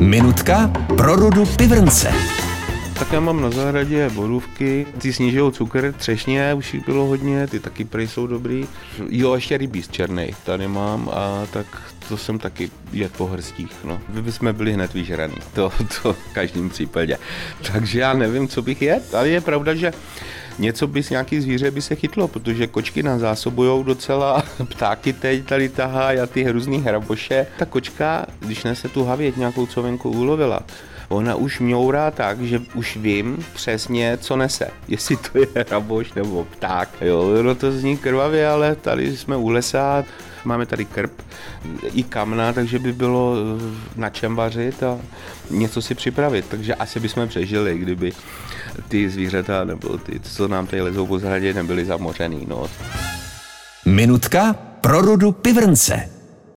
Minutka pro Rudu Pivrnce. Tak já mám na zahradě borůvky, ty snižují cukr, třešně, už jich bylo hodně, ty taky prý jsou dobrý. Jo, ještě rybíz černej tady mám a tak to jsem taky jet po hrstích, no. Vy bychom byli hned vyžraný, to v každém případě. Takže já nevím, co bych jet, ale je pravda, že nějaký zvíře by se chytlo, protože kočky nás zásobujou docela, ptáky teď tady tahají a ty hruzný hraboše. Ta kočka, když nese tu havěť, nějakou covenku ulovila, ona už mňourá tak, že už vím přesně, co nese. Jestli to je hraboš nebo pták. Jo, no to zní krvavě, ale tady jsme u lesa, máme tady krb i kamna, takže by bylo na čem vařit a něco si připravit. Takže asi bychom přežili, kdyby ty zvířata nebo ty, co nám tady lezou po zahradě, nebyly zamořený. No. Minutka pro Rudu Pivrnce.